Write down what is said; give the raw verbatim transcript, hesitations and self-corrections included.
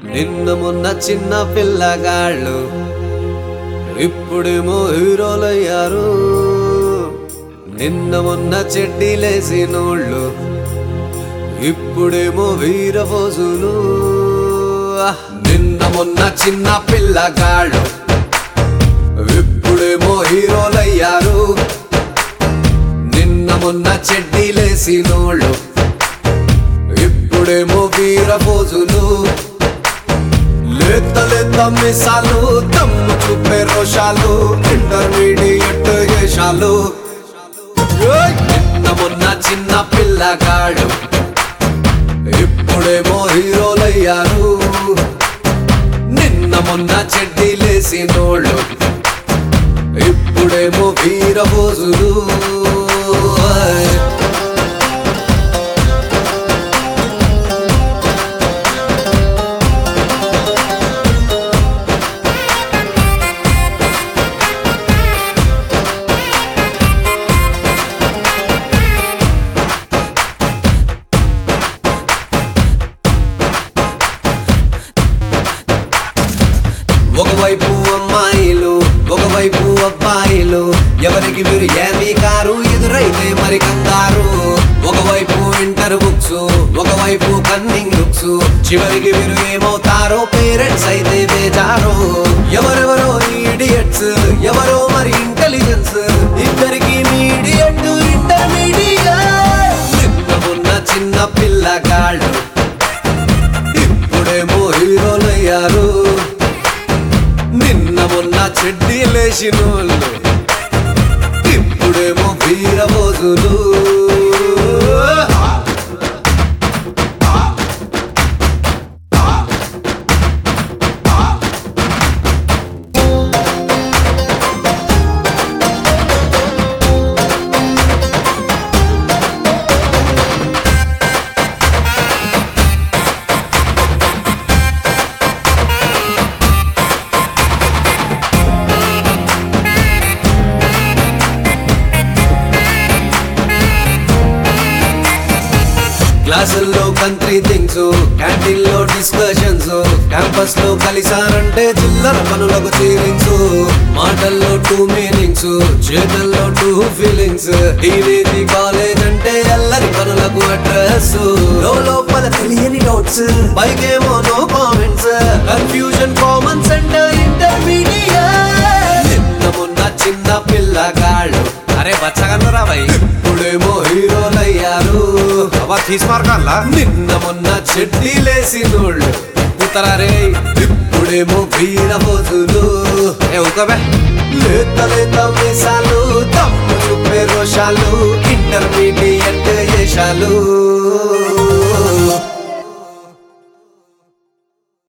నిన్న మొన్న చిన్న పిల్లగాళ్ళు ఇప్పుడేమో హీరోలయ్యారు. నిన్న మొన్న చెడ్డీలేసినోళ్ళు ఇప్పుడేమో వీరపోజులు. నిన్న మొన్న చిన్న పిల్లగాళ్ళు ఇప్పుడేమో హీరోలయ్యారు. నిన్న మొన్న చెడ్డీలేసినోళ్ళు ఇప్పుడేమో వీరపోజులు. లేత లేత మిసాలు దమ్ము చూపే రోషాలు ఇంటర్మీడియట్ వేషాలు. నిన్న మొన్న చిన్న పిల్లగాడు ఇప్పుడేమో హీరోలయ్యారు. నిన్న మొన్న చెడ్డీలేసినోళ్ళు ఇప్పుడేమో వీరపోజులు. ఒకవైపు అమ్మాయిలు ఒకవైపు అబ్బాయిలు, ఎవరికి మీరు ఏమీ కారు ఎదురైతే మరి కంగారు. ఒకవైపు ఇంటర్ బుక్స్ ఒకవైపు కన్నింగ్ లుక్స్, చివరికి మీరు ఏమవుతారో పేరెంట్స్ అయితే బేజారు. ఎవరెవరో ఈడియట్స్ ఎవరో మరి ఇంటెలిజెన్స్, ఇద్దరికి మీడియట్ ఇంటర్మీడియట్. నిన్న మొన్న చిన్న పిల్లగాళ్ళు ఇప్పుడేమో హీరోలయ్యారు. నిన్న మొన్న చెడ్డీలేసినోళ్ళు ఇప్పుడేమో వీరపోజులు. క్లాసుల్లో కంట్రీ థింగ్స్, క్యాంటీన్ లో డిస్కషన్స్, క్యాంపస్ లో కలిసారంటే చిల్లర పనులకు చీలింగ్స్. మాటల్లో టూ మీనింగ్స్ చేతల్లో టూ ఫీలింగ్స్, టీనేజీ కాలేజ్ అంటే ఎల్లరి పనులకు అడ్రస్. లోపల తెలియని నోట్స్ పైకేమో no comments, confusion common centre intermediate. నిన్న మొన్న చిన్న పిల్లగాళ్ళు అరే బచ్చగన్నరా భయ్ ఇప్పుడేమో హీరోలయ్యారు. తీసుమార్గాల్లా నిన్న మొన్న చెడ్డీలేసినోళ్ళు ఉత్తరారే ఇప్పుడేమో వీరపోజులు. లేత లేత మీసాలు దమ్ము చూపే రోషాలు ఇంటర్మీడియట్ వేషాలు.